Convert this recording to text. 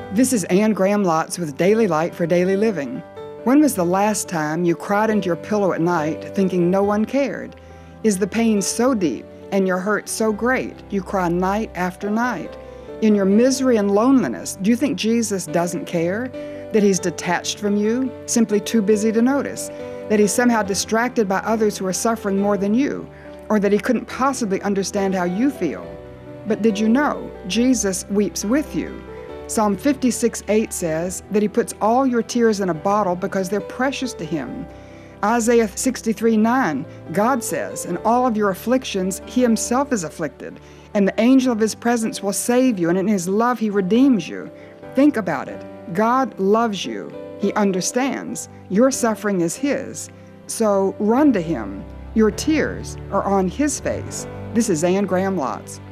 This is Anne Graham Lotz with Daily Light for Daily Living. When was the last time you cried into your pillow at night thinking no one cared? Is the pain so deep and your hurt so great you cry night after night? In your misery and loneliness, do you think Jesus doesn't care? That he's detached from you, simply too busy to notice? That he's somehow distracted by others who are suffering more than you? Or that he couldn't possibly understand how you feel? But did you know Jesus weeps with you? Psalm 56:8 says that he puts all your tears in a bottle because they're precious to him. Isaiah 63:9, God says, in all of your afflictions, he himself is afflicted, and the angel of his presence will save you, and in his love he redeems you. Think about it. God loves you. He understands. Your suffering is his. So run to him. Your tears are on his face. This is Anne Graham Lotz.